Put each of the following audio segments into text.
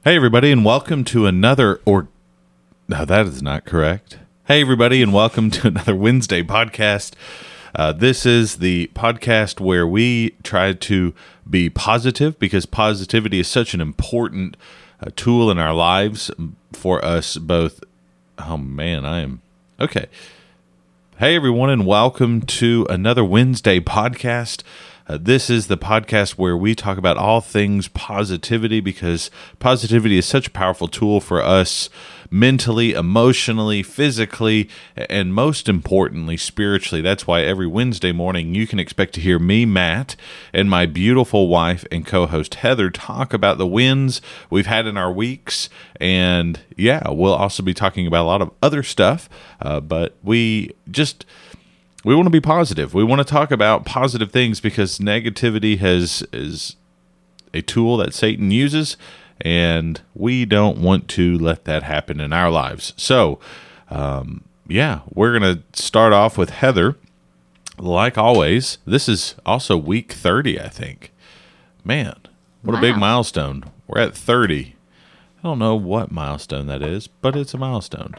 Hey, everybody, and welcome to another, no, that is not correct. Hey, everybody, and welcome to another Wednesday podcast. This is the podcast where we try to be positive because positivity is such an important tool in our lives for us both. Oh, man, okay. Hey, everyone, and welcome to another Wednesday podcast. This is the podcast where we talk about all things positivity because positivity is such a powerful tool for us mentally, emotionally, physically, and most importantly, spiritually. That's why every Wednesday morning you can expect to hear me, Matt, and my beautiful wife and co-host Heather talk about the wins we've had in our weeks. And yeah, we'll also be talking about a lot of other stuff, but we want to be positive. We want to talk about positive things because negativity is a tool that Satan uses, and we don't want to let that happen in our lives. So, we're going to start off with Heather. Like always, this is also week 30, I think. Man, what a big milestone. We're at 30. I don't know what milestone that is, but it's a milestone.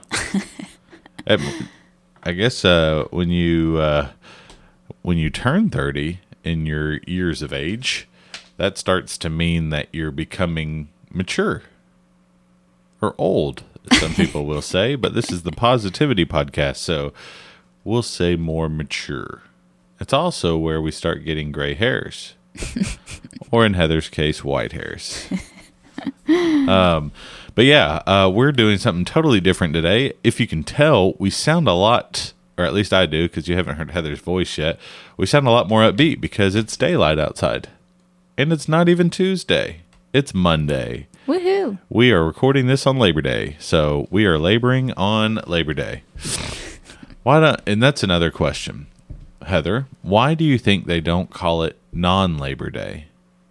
I guess when you turn 30 in your years of age, that starts to mean that you're becoming mature or old, some people will say, but this is the positivity podcast, so we'll say more mature. It's also where we start getting gray hairs, or in Heather's case, white hairs. But yeah, we're doing something totally different today. If you can tell, we sound a lot, or at least I do, because you haven't heard Heather's voice yet. We sound a lot more upbeat because it's daylight outside. And it's not even Tuesday. It's Monday. Woohoo! We are recording this on Labor Day. So we are laboring on Labor Day. Why not? And that's another question. Heather, why do you think they don't call it non-Labor Day?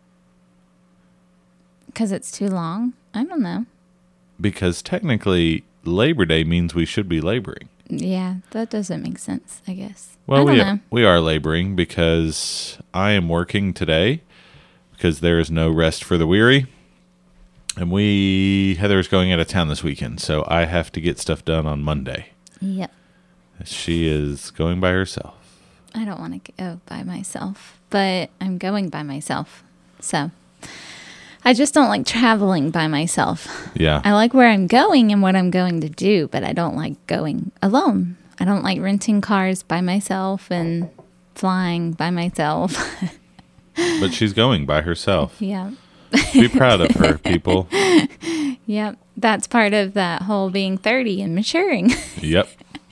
Because it's too long? I don't know. Because technically, Labor Day means we should be laboring. Yeah, that doesn't make sense, I guess. Well, I don't know. We are laboring because I am working today because there is no rest for the weary. And Heather is going out of town this weekend, so I have to get stuff done on Monday. Yep. She is going by herself. I don't want to go by myself, but I'm going by myself, so I just don't like traveling by myself. Yeah. I like where I'm going and what I'm going to do, but I don't like going alone. I don't like renting cars by myself and flying by myself. But she's going by herself. Yeah. Be proud of her, people. Yep. That's part of that whole being 30 and maturing. Yep.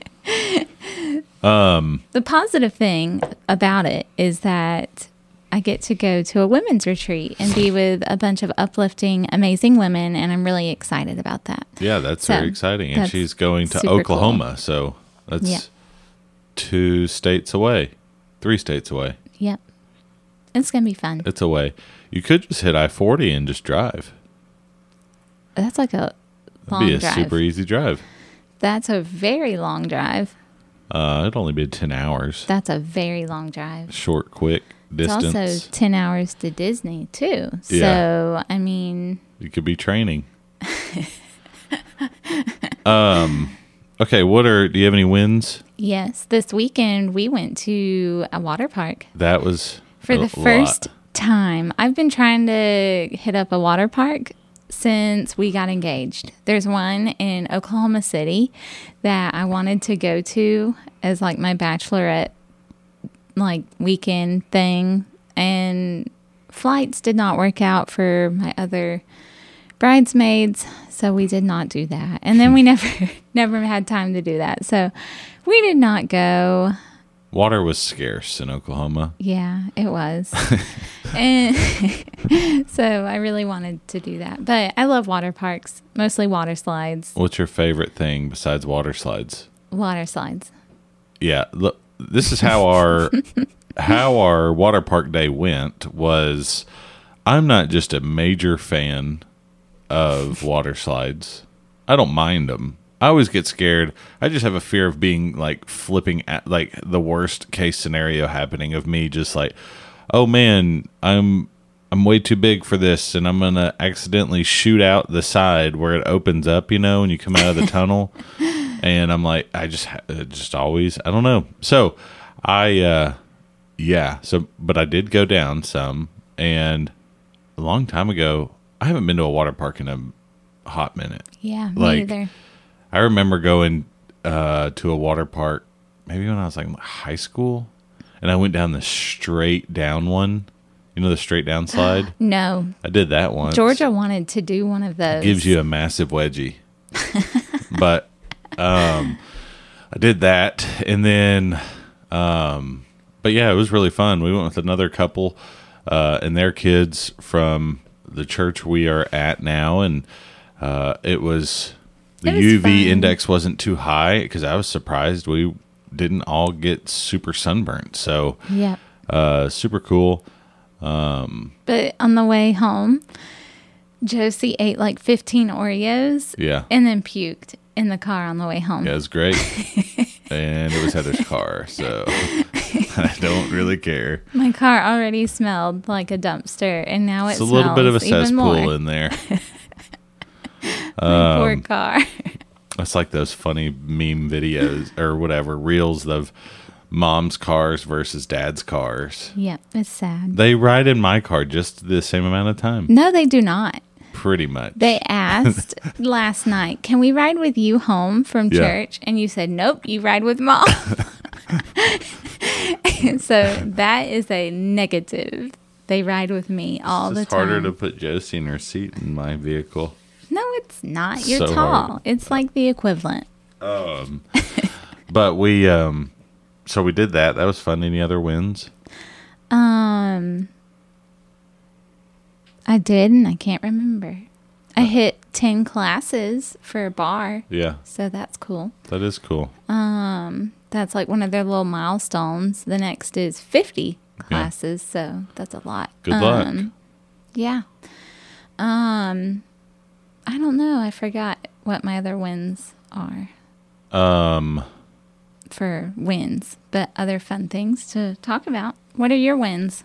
The positive thing about it is that I get to go to a women's retreat and be with a bunch of uplifting, amazing women, and I'm really excited about that. Yeah, that's very exciting. And she's going to Oklahoma, cool. So that's 3 states away. Yep. It's going to be fun. It's away. You could just hit I-40 and just drive. That's like a long drive. It'd be a super easy drive. That's a very long drive. It'd only be 10 hours. That's a very long drive. Short, quick distance. It's also 10 hours to Disney, too. So, I mean... You could be training. Okay, do you have any wins? Yes. This weekend, we went to a water park. That was for the first time. I've been trying to hit up a water park since we got engaged. There's one in Oklahoma City that I wanted to go to as like my bachelorette like weekend thing, and flights did not work out for my other bridesmaids, so we did not do that. And then we never had time to do that, so we did not go. Water was scarce in Oklahoma. Yeah, it was. And so I really wanted to do that. But I love water parks, mostly water slides. What's your favorite thing besides water slides? Water slides. Yeah, look, this is how our water park day went. Was I'm not just a major fan of water slides. I don't mind them. I always get scared. I just have a fear of being like flipping at like the worst case scenario happening of me just like, oh man, I'm I'm way too big for this, and I'm gonna accidentally shoot out the side where it opens up, when you come out of the tunnel. And I'm like, I just always, I don't know. So but I did go down some, and a long time ago, I haven't been to a water park in a hot minute. Yeah, me either. I remember going to a water park maybe when I was like in high school, and I went down the straight down one. The straight down slide? No. I did that once. Georgia wanted to do one of those. It gives you a massive wedgie. But I did that, and then but yeah, it was really fun. We went with another couple and their kids from the church we are at now, and it was UV fun. index wasn't too high, because I was surprised we didn't all get super sunburnt. So yeah, super cool. But on the way home, Josie ate like 15 Oreos. Yeah. And then puked in the car on the way home. Yeah, it was great. And it was Heather's car, so I don't really care. My car already smelled like a dumpster, and now it smells a little bit of a even more. cesspool in there. My poor car. It's like those funny meme videos or whatever, reels of mom's cars versus dad's cars. Yep, it's sad. They ride in my car just the same amount of time. No, they do not. Pretty much. They asked last night, can we ride with you home from Yeah. church? And you said, nope, you ride with mom. So that is a negative. They ride with me all the It's time. harder to put Josie in her seat in my vehicle. No, it's not. You're So tall. hard. It's like the equivalent. But we so we did that. That was fun. Any other wins? I did, and I can't remember. I hit 10 classes for a bar, Yeah, so that's cool. that is cool. That's like one of their little milestones. The next is 50 classes, so that's a lot. Good luck. Yeah. I don't know. I forgot what my other wins are for wins, but other fun things to talk about. What are your wins?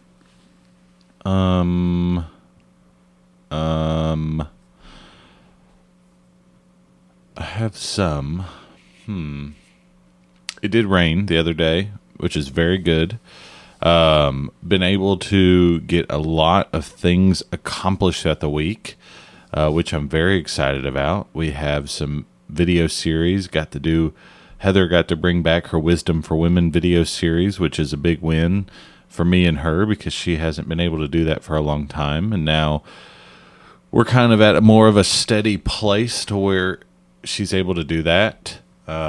I have some. It did rain the other day, which is very good. Been able to get a lot of things accomplished at the week, which I'm very excited about. We have some video series. Heather got to bring back her Wisdom for Women video series, which is a big win for me and her, because she hasn't been able to do that for a long time. And now we're kind of at more of a steady place to where she's able to do that.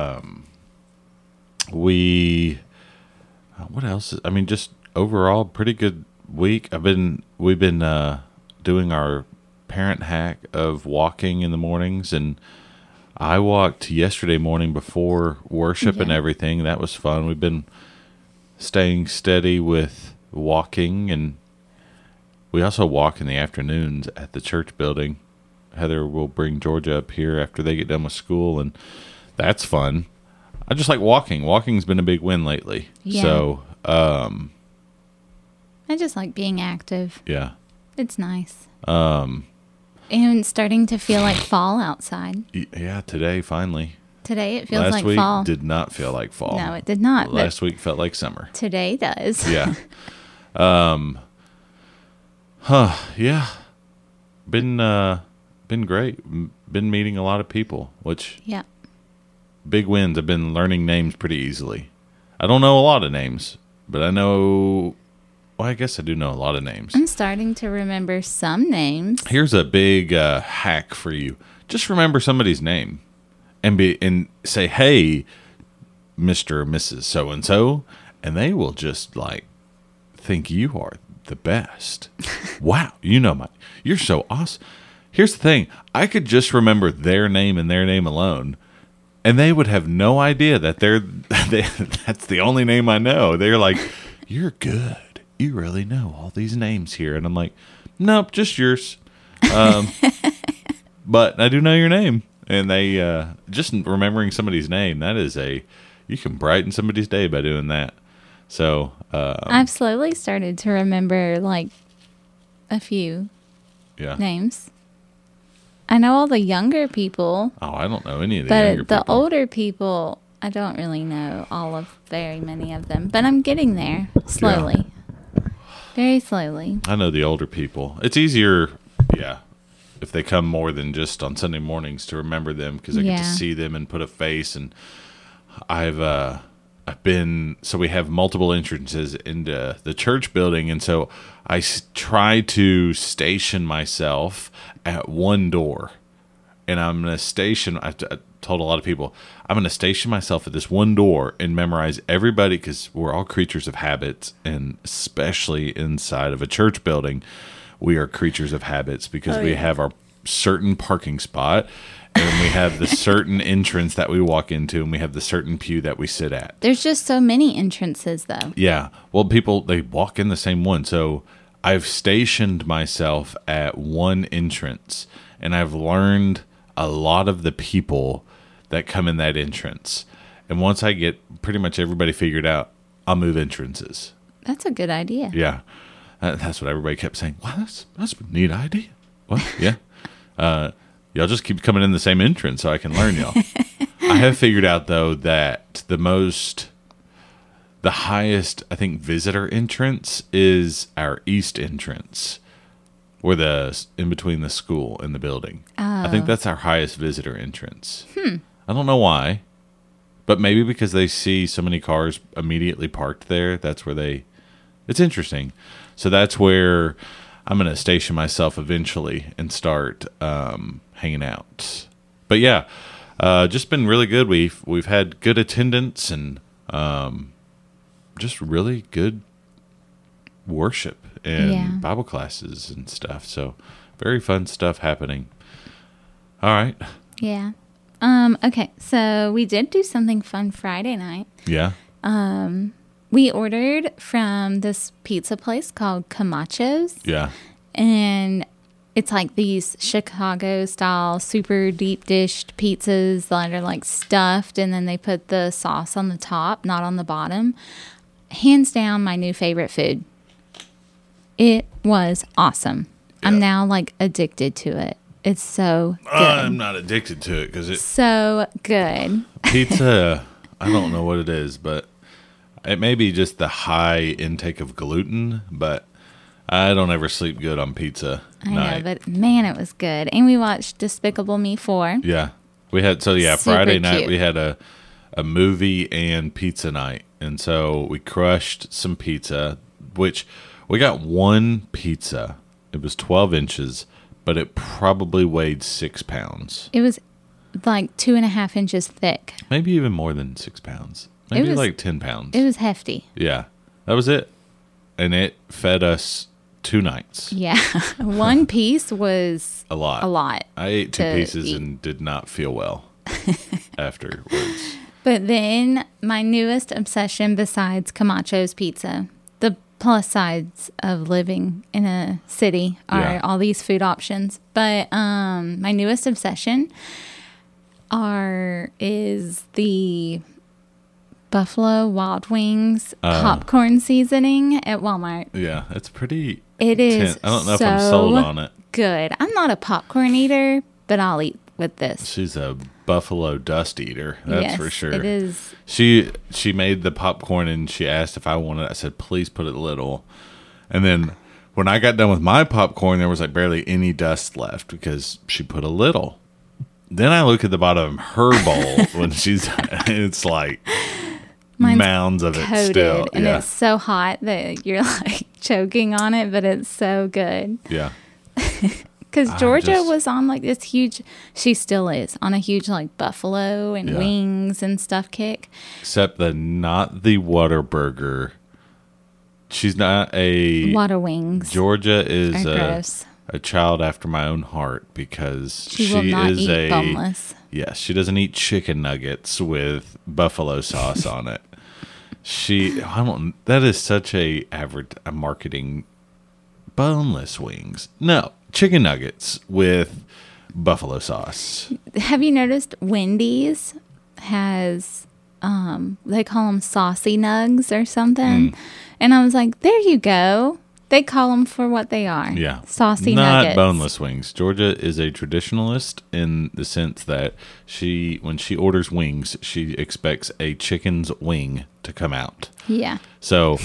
What else? I mean, just overall, pretty good week. We've been doing our parent hack of walking in the mornings, and I walked yesterday morning before worship and everything. That was fun. We've been staying steady with walking, and we also walk in the afternoons at the church building. Heather will bring Georgia up here after they get done with school, and that's fun. I just like walking. Walking's been a big win lately. Yeah. So, I just like being active. yeah. It's nice. And starting to feel like fall outside. Yeah, today, finally. Today it feels Last like week fall. did not feel like fall. No, it did not. Last week felt like summer. Today does. Yeah. Yeah. Been great. Been meeting a lot of people, which Yeah. big wins. I've been learning names pretty easily. I don't know a lot of names, but I know, well, I guess I do know a lot of names. I'm starting to remember some names. Here's a big hack for you. Just remember somebody's name and say, "Hey, Mr. or Mrs. So-and-so," and they will just like think you are the best. Wow, you're so awesome. Here's the thing. I could just remember their name and their name alone, and they would have no idea that that's the only name I know. They're like, "You're good. You really know all these names here." And I'm like, "Nope, just yours." But I do know your name. And they just remembering somebody's name, you can brighten somebody's day by doing that. So I've slowly started to remember like a few Yeah. names. I know all the younger people, Oh, I don't know any of the younger but the people. older people, I don't really know very many of them. But I'm getting there slowly. Very slowly. I know the older people. It's easier, if they come more than just on Sunday mornings to remember them because I get to Yeah. see them and put a face. And I've been, so we have multiple entrances into the church building, and so I try to station myself at one door, and I'm going to station. I told a lot of people I'm going to station myself at this one door and memorize everybody because we're all creatures of habits, and especially inside of a church building, we are creatures of habits because we have our certain parking spot. And we have the certain entrance that we walk into, and we have the certain pew that we sit at. There's just so many entrances, though. Yeah. Well, people, they walk in the same one. So I've stationed myself at one entrance, and I've learned a lot of the people that come in that entrance. And once I get pretty much everybody figured out, I'll move entrances. That's a good idea. Yeah. That's what everybody kept saying. Wow, that's a neat idea. Well, yeah. Y'all just keep coming in the same entrance so I can learn y'all. I have figured out, though, that the highest, I think, visitor entrance is our east entrance, or in between the school and the building. I think that's our highest visitor entrance. I don't know why, but maybe because they see so many cars immediately parked there. That's where it's interesting. So that's where I'm going to station myself eventually and start hanging out. But yeah, just been really good. We've had good attendance and just really good worship and Bible classes and stuff. So very fun stuff happening. All right. Yeah. Okay, so we did do something fun Friday night. Yeah. We ordered from this pizza place called Camacho's. Yeah. And it's like these Chicago style super deep dished pizzas that are like stuffed, and then they put the sauce on the top, not on the bottom. Hands down, my new favorite food. It was awesome. Yeah. I'm now like addicted to it. It's so good. I'm not addicted to it because So good. pizza, I don't know what it is, but it may be just the high intake of gluten, but I don't ever sleep good on pizza night. I know, but man, it was good. And we watched Despicable Me 4. Yeah. We had, Friday Super night cute. we had a movie and pizza night. And so we crushed some pizza, which we got one pizza. It was 12 inches, but it probably weighed 6 pounds. It was like 2.5 inches thick. Maybe even more than 6 pounds. Maybe was- like 10 pounds. It was hefty. Yeah. That was it. And it fed us 2 nights. Yeah. One piece was A lot. a lot. I ate 2 to pieces eat. and did not feel well afterwards. But then my newest obsession besides Camacho's Pizza, the plus sides of living in a city are all these food options. But my newest obsession is the Buffalo Wild Wings popcorn seasoning at Walmart. Yeah, it's pretty It intense. is I don't know if so I'm sold on it. good. I'm not a popcorn eater, but I'll eat with this. She's a buffalo dust eater. That's Yes, for sure. It is. She made the popcorn and she asked if I wanted it. I said, please put it little. And then when I got done with my popcorn, there was like barely any dust left because she put a little. Then I look at the bottom of her bowl when it's like Mine's mounds of it coated, still. and Yeah. it's so hot that you're like choking on it, but it's so good. Yeah. Because Georgia just- was on like this huge, she still is on a huge like buffalo and Yeah. wings and stuff kick. Except not the Whataburger. She's not a Water wings Georgia is are gross. a child after my own heart because She will not is eat boneless. Yes, she doesn't eat chicken nuggets with buffalo sauce on it. That is such a marketing boneless wings. No, chicken nuggets with buffalo sauce. Have you noticed Wendy's has, they call them saucy nugs or something? And I was like, there you go. They call them for what they are. Yeah. Saucy Not nuggets. boneless wings. Georgia is a traditionalist in the sense that when she orders wings, she expects a chicken's wing to come out. Yeah. So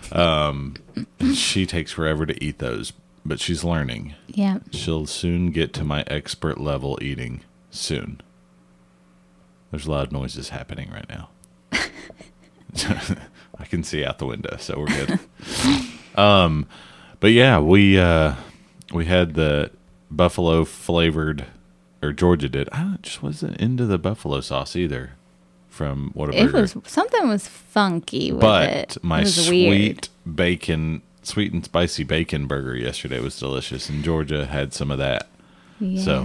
she takes forever to eat those, but she's learning. Yeah. She'll soon get to my expert level eating soon. There's loud noises happening right now. I can see out the window, so we're good. But yeah, we had the buffalo flavored, or Georgia did. I just wasn't into the buffalo sauce either from Whataburger. Something was funky with But it. my It was weird. sweet and spicy bacon burger yesterday was delicious, and Georgia had some of that. Yeah. So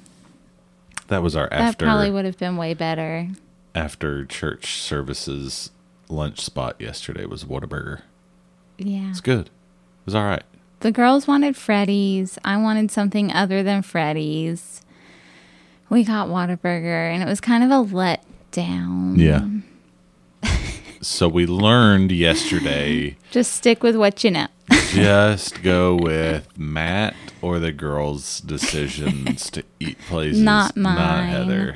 that was our That probably would have been way better. after church services lunch spot yesterday was Whataburger. Yeah. It's good. It was all right. The girls wanted Freddy's. I wanted something other than Freddy's. We got Whataburger, and it was kind of a letdown. Yeah. So we learned yesterday, Just stick with what you know. just go with Matt or the girls' decisions to eat places. Not Not mine. Heather.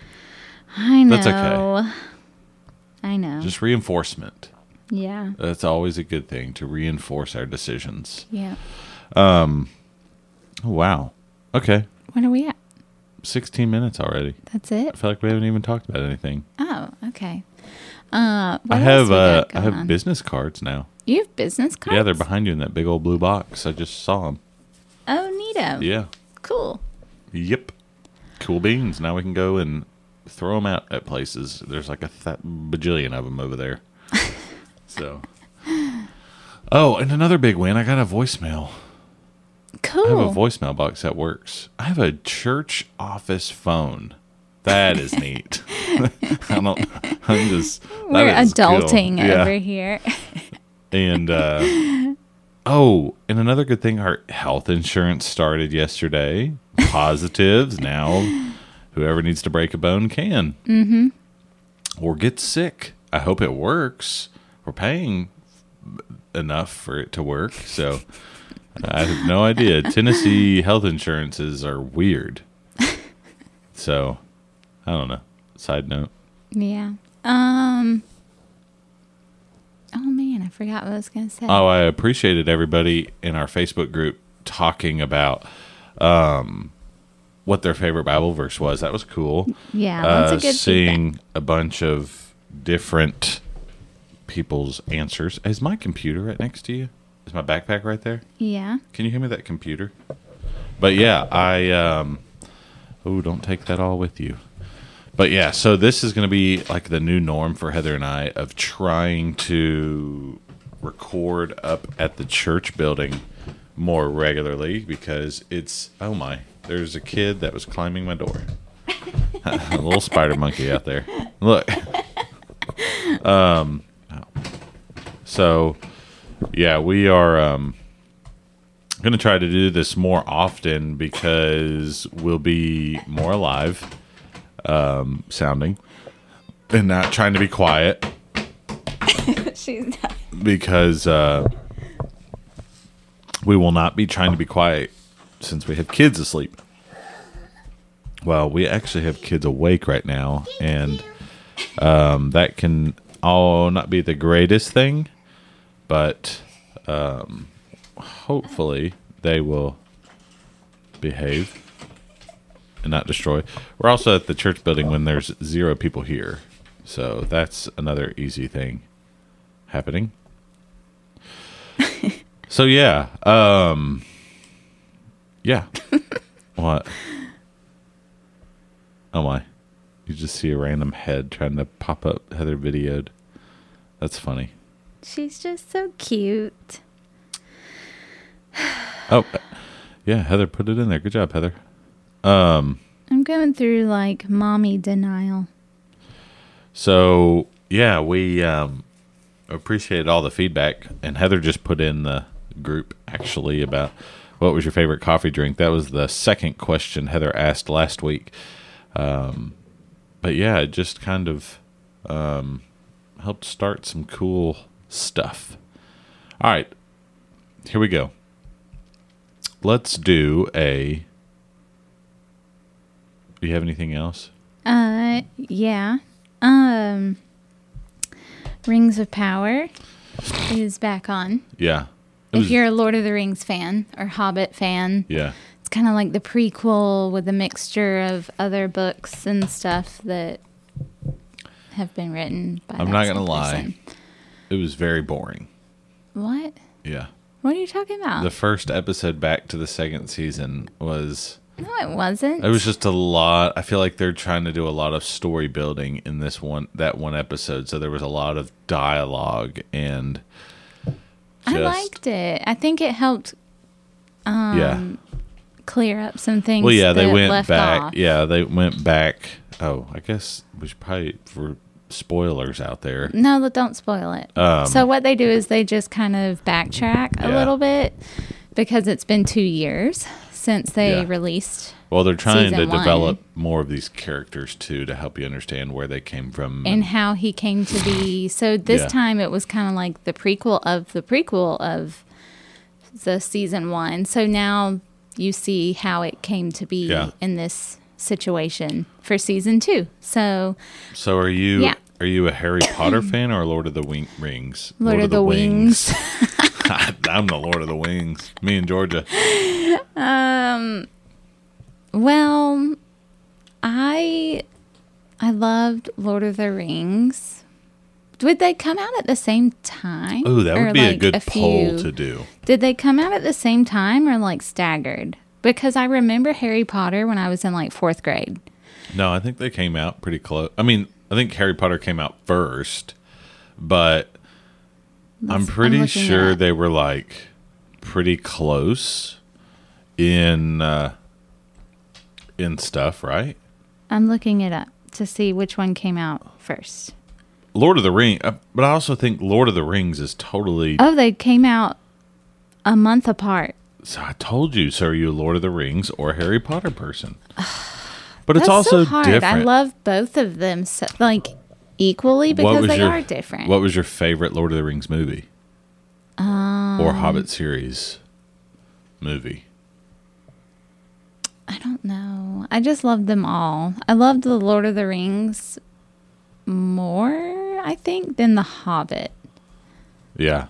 I know. That's okay. I know. Just reinforcement. Yeah. That's always a good thing, to reinforce our decisions. Yeah. Oh, wow. Okay. What are we at? 16 minutes already. That's I it? feel like we haven't even talked about anything. Oh, okay. What I else have we got I going have on? business cards now. You have business cards? Yeah, they're behind you in that big old blue box. I just saw them. Oh, neato. Yeah. Cool. Yep. Cool beans. Now we can go and throw them out at places. There's like a bajillion of them over there. So. Oh, and another big win. I got a voicemail. Cool. I have a voicemail box that works. I have a church office phone. That is neat. I'm just. We're that is cool. adulting Yeah. over here. And and another good thing, our health insurance started yesterday. Positives now. Whoever needs to break a bone can. Mm-hmm. Or get sick. I hope it works. We're paying enough for it to work, so I have no idea. Tennessee health insurances are weird. So I don't know. Side note. Yeah. Oh man, I forgot what I was gonna say. Oh, I appreciated everybody in our Facebook group talking about what their favorite Bible verse was. That was cool. Yeah, that's a good seeing feedback. a bunch of different people's answers. Is my computer right next to you? Is my backpack right there? Yeah. Can you hand me that computer? But yeah, don't take that all with you. But yeah, so this is going to be like the new norm for Heather and I of trying to record up at the church building more regularly, because there's a kid that was climbing my door. A little spider monkey out there. Look. So yeah, we are going to try to do this more often because we'll be more alive sounding and not trying to be quiet. She's not. Because we will not be trying to be quiet since we have kids asleep. Well, we actually have kids awake right now, and that can all not be the greatest thing, but hopefully they will behave and not destroy. We're also at the church building when there's 0 people here, so that's another easy thing happening. So yeah, yeah. What? Oh my! You just see a random head trying to pop up. Heather videoed. That's funny. She's just so cute. Oh, yeah. Heather put it in there. Good job, Heather. I'm going through like mommy denial. So yeah, we appreciated all the feedback, and Heather just put in the group actually about what was your favorite coffee drink. That was the second question Heather asked last week. But yeah, it just kind of helped start some cool stuff. All right. here we go. Let's do a. Do you have anything else? Yeah. Rings of Power is back on. Yeah. If you're a Lord of the Rings fan or Hobbit fan, Yeah. it's kind of like the prequel with a mixture of other books and stuff that have been written by I'm that not same going to lie. person. It was very boring. What? Yeah. What are you talking about? The first episode back to the second season was. No, it wasn't. It was just a lot. I feel like they're trying to do a lot of story building in that one episode. So there was a lot of dialogue and. I liked it. I think it helped Yeah. clear up some things. Well, yeah, they that went left back. off. Yeah, they went back. Oh, I guess we should probably, for spoilers out there. No, don't spoil it. So what they do is they just kind of backtrack a Yeah. little bit because it's been 2 years since they Yeah. released Well, they're trying to Season one. develop more of these characters too to help you understand where they came from. and how he came to be. So this Yeah. time it was kind of like the prequel of the season 1. So now you see how it came to be Yeah. in this situation for season 2. So So are you Yeah. are you a Harry Potter fan or a Lord of the Rings? Lord of the Wings. I'm the Lord of the Wings. Me and Georgia. Well, I loved Lord of the Rings. Did they come out at the same time? Ooh, that Or, would be a like, good poll few? to do. Did they come out at the same time or like staggered? Because I remember Harry Potter when I was in like 4th grade. No, I think they came out pretty close. I mean, I think Harry Potter came out first, but I'm pretty looking it sure up. they were like pretty close in stuff, right? I'm looking it up to see which one came out first. Lord of the Rings, but I also think Lord of the Rings is totally. Oh, they came out a month apart. So I told you. So are you a Lord of the Rings or a Harry Potter person? But it's That's also so hard. different. I love both of them so, like equally because they are different. What was your favorite Lord of the Rings movie? Or Hobbit series movie? I don't know. I just loved them all. I loved the Lord of the Rings more, I think, than the Hobbit. Yeah.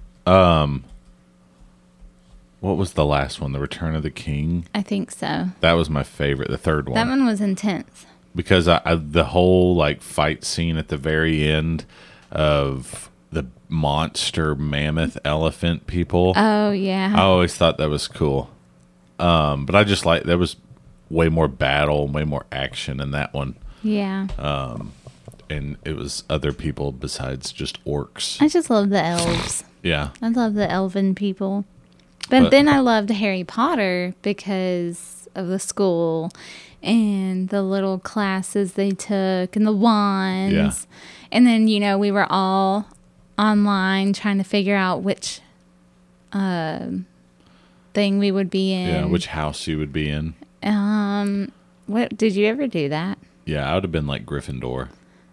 What was the last one? The Return of the King? I think so. That was my favorite, the third one. That one was intense. Because the whole like fight scene at the very end of the monster mammoth elephant people. Oh, yeah. I always thought that was cool. But I just there was way more battle, way more action in that one. Yeah. And it was other people besides just orcs. I just love the elves. Yeah. I love the elven people. But then I loved Harry Potter because of the school and the little classes they took and the wands. Yeah. And then, we were all online trying to figure out which thing we would be in. Yeah, which house you would be in. What did you ever do that? Yeah, I would have been like Gryffindor.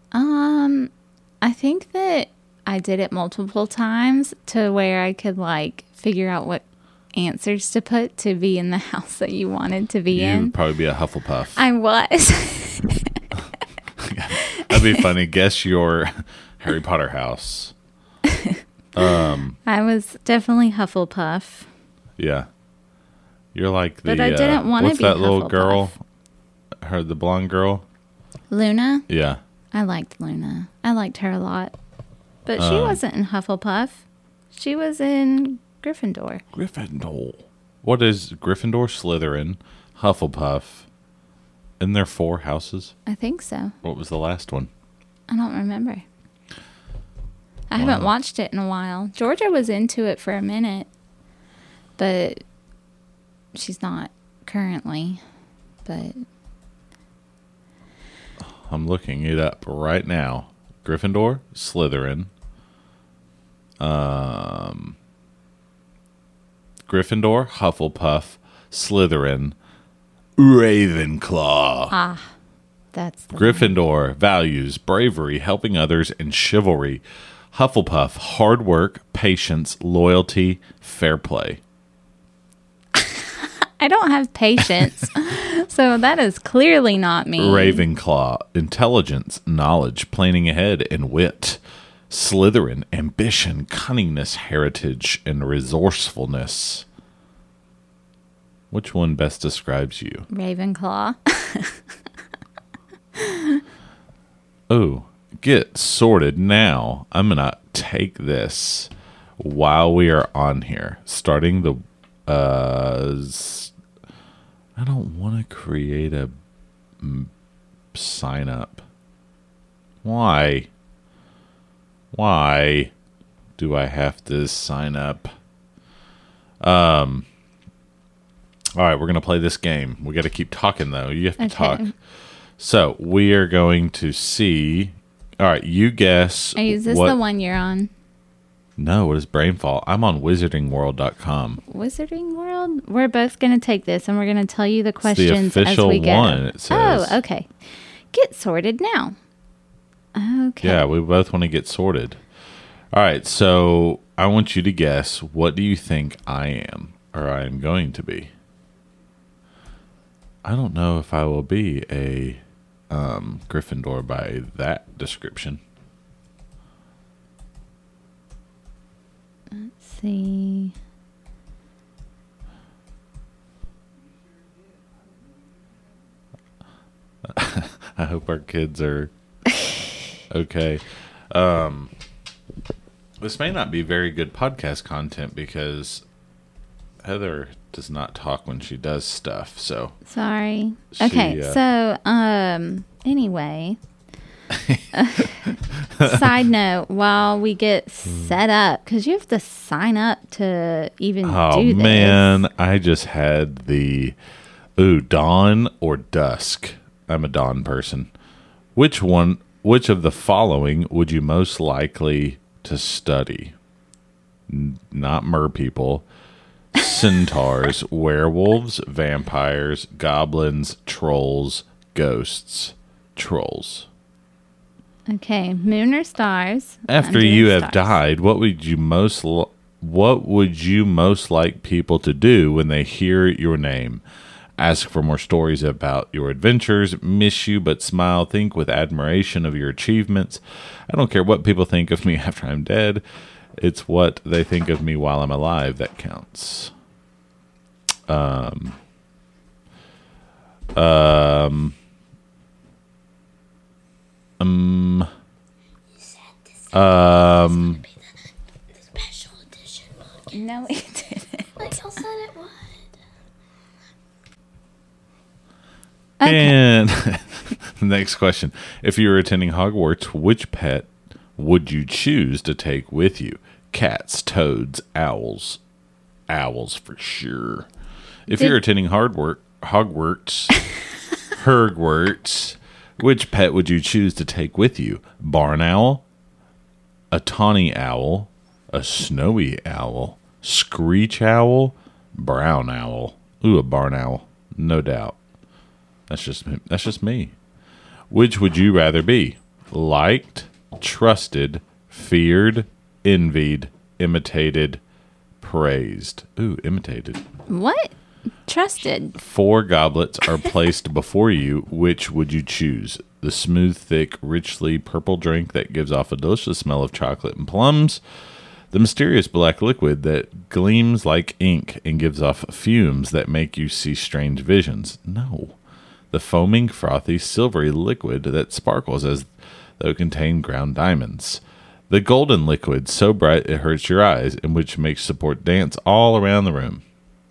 I think that I did it multiple times to where I could like figure out what answers to put to be in the house that you wanted to be You in. would probably be a Hufflepuff. I was. That'd be funny. Guess your Harry Potter house. I was definitely Hufflepuff. Yeah. You're like the But I didn't wanna what's be that little Hufflepuff. girl? The blonde girl? Luna? Yeah. I liked Luna. I liked her a lot. But she wasn't in Hufflepuff. She was in Gryffindor. Gryffindor. What is Gryffindor, Slytherin, Hufflepuff? Isn't there 4 houses? I think so. What was the last one? I don't remember. I haven't watched it in a while. Georgia was into it for a minute, but she's not currently. But I'm looking it up right now. Gryffindor, Slytherin. Gryffindor, Hufflepuff, Slytherin, Ravenclaw. that's the Gryffindor values bravery, helping others, and chivalry. Hufflepuff, hard work, patience, loyalty, fair play. I don't have patience, so that is clearly not me. Ravenclaw, intelligence, knowledge, planning ahead, and wit. Slytherin, ambition, cunningness, heritage, and resourcefulness. Which one best describes you? Ravenclaw. Oh, get sorted now. I'm going to take this while we are on here. Starting the... I don't want to create a sign up. Why? Why do I have to sign up? All right, we're going to play this game. We got to keep talking, though. You have to talk. So we are going to see. All right, you guess. Is this the one you're on? No, it is Brainfall. I'm on wizardingworld.com. Wizarding World? We're both going to take this, and we're going to tell you the questions the official as we go. One, it says. Oh, okay. Get sorted now. Okay. Yeah, we both want to get sorted. All right, so I want you to guess, what do you think I am or I am going to be? I don't know if I will be a Gryffindor by that description. Let's see. I hope our kids are okay. This may not be very good podcast content because Heather does not talk when she does stuff. So sorry. Okay. So, anyway, side note, while we get set up, because you have to sign up to even do this. Oh, man. I just had the, dawn or dusk. I'm a dawn person. Which of the following would you most likely to study? Not mer people. Centaurs, werewolves, vampires, goblins, trolls, ghosts. Trolls. Okay, moon or stars? After you have died, what would you most like people to do when they hear your name? Ask for more stories about your adventures, miss you but smile, think with admiration of your achievements. I don't care what people think of me after I'm dead. It's what they think of me while I'm alive that counts. Special edition podcast. No, it didn't. Like y'all said it would. Okay. And next question. If you were attending Hogwarts, which pet would you choose to take with you? Cats, toads, owls. Owls for sure. If you're attending Hogwarts, which pet would you choose to take with you? Barn owl, a tawny owl, a snowy owl, screech owl, brown owl. Ooh, a barn owl, no doubt. That's just me. Which would you rather be? Liked, trusted, feared, envied, imitated, praised. Ooh, imitated. What? Trusted. 4 goblets are placed before you. Which would you choose? The smooth, thick, richly purple drink that gives off a delicious smell of chocolate and plums. The mysterious black liquid that gleams like ink and gives off fumes that make you see strange visions. No. The foaming, frothy, silvery liquid that sparkles as though it contained ground diamonds. The golden liquid so bright it hurts your eyes, and which makes support dance all around the room.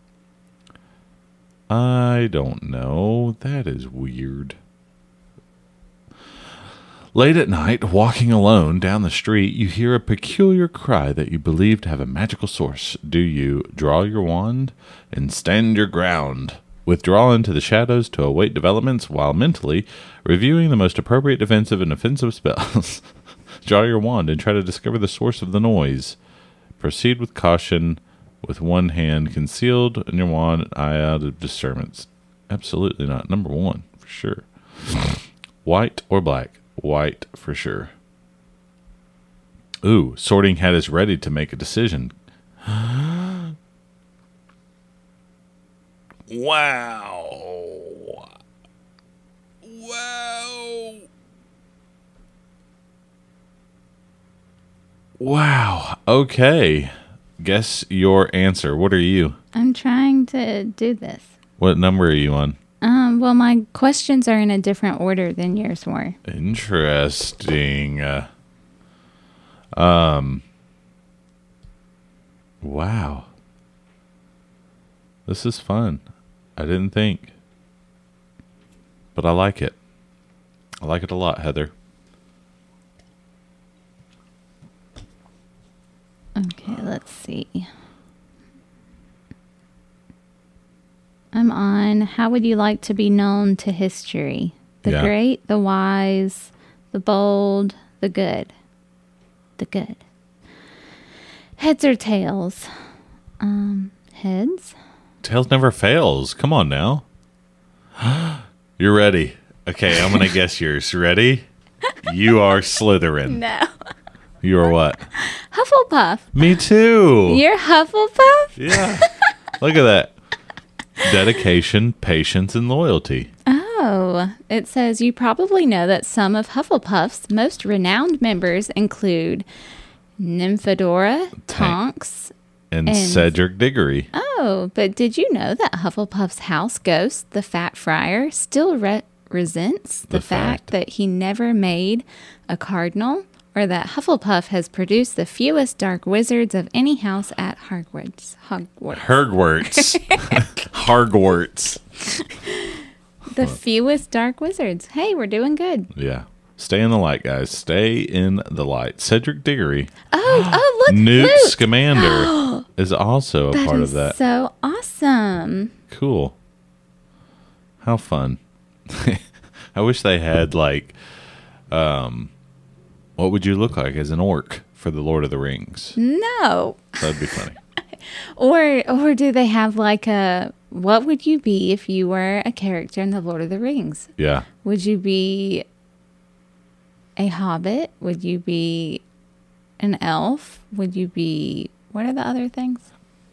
I don't know. That is weird. Late at night, walking alone down the street, you hear a peculiar cry that you believe to have a magical source. Do you draw your wand and stand your ground? Withdraw into the shadows to await developments while mentally reviewing the most appropriate defensive and offensive spells. Draw your wand and try to discover the source of the noise. Proceed with caution, with one hand concealed and your wand eye out of disturbance. Absolutely not. Number 1, for sure. White or black? White, for sure. Ooh, Sorting Hat is ready to make a decision. Wow. Wow. Wow. Okay. Guess your answer. What are you? I'm trying to do this. What number are you on? Well, my questions are in a different order than yours were. Interesting. Wow. This is fun. I didn't think. But I like it. I like it a lot, Heather. Okay, let's see. I'm on how would you like to be known to history? The Yeah. great, the wise, the bold, the good. The good. Heads or tails? Heads. Tails never fails. Come on now. You're ready. Okay, I'm going to guess yours. Ready? You are Slytherin. No. You are what? Hufflepuff. Me too. You're Hufflepuff? Yeah. Look at that. Dedication, patience, and loyalty. Oh, it says you probably know that some of Hufflepuff's most renowned members include Nymphadora, Tonks. And And- Cedric Diggory. Oh, but did you know that Hufflepuff's house ghost, the Fat Friar, still resents the fact that he never made a cardinal, or that Hufflepuff has produced the fewest dark wizards of any house at Hogwarts? Hogwarts. Hogwarts. The fewest dark wizards. Hey, we're doing good. Yeah. Stay in the light, guys. Stay in the light. Cedric Diggory. Oh, look, Newt Luke. Scamander is also a part of that. So awesome. Cool. How fun. I wish they had like what would you look like as an orc for the Lord of the Rings? No. That'd be funny. Or do they have like a what would you be if you were a character in the Lord of the Rings? Yeah. Would you be a hobbit? Would you be an elf? Would you be what are the other things?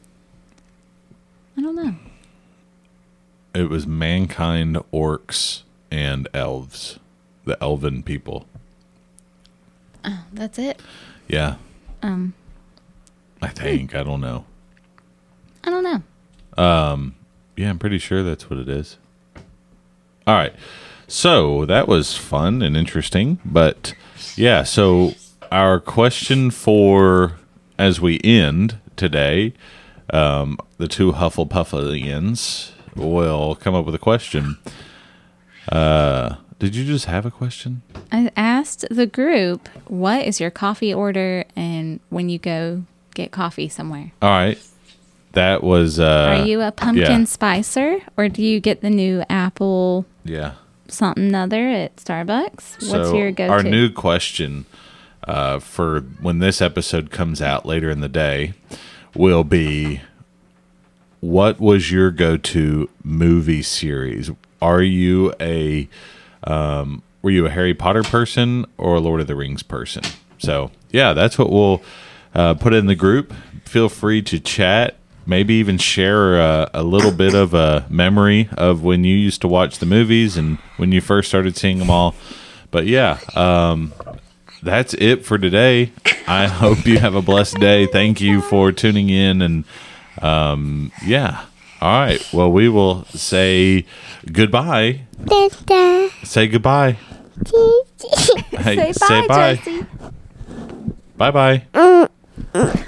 I don't know. It was mankind, orcs, and elves. The elven people. Oh, that's it. Yeah. I think. I don't know. I don't know. Yeah, I'm pretty sure that's what it is. All right. So that was fun and interesting. But yeah, so our question for as we end today, the two Hufflepuffians will come up with a question. Did you just have a question? I asked the group, what is your coffee order and when you go get coffee somewhere? All right. That was Are you a pumpkin yeah. spicer or do you get the new apple Yeah. something other at Starbucks? What's So your go-to? our new question for when this episode comes out later in the day will be, what was your go-to movie series? Are you were you a Harry Potter person or a Lord of the Rings person? So yeah, that's what we'll put in the group. Feel free to chat. Maybe even share a little bit of a memory of when you used to watch the movies and when you first started seeing them all. But yeah, that's it for today. I hope you have a blessed day. Thank you for tuning in. And yeah. All right. Well, we will say goodbye. Dada. Say goodbye. Hey, Say bye, Jesse. Bye-bye.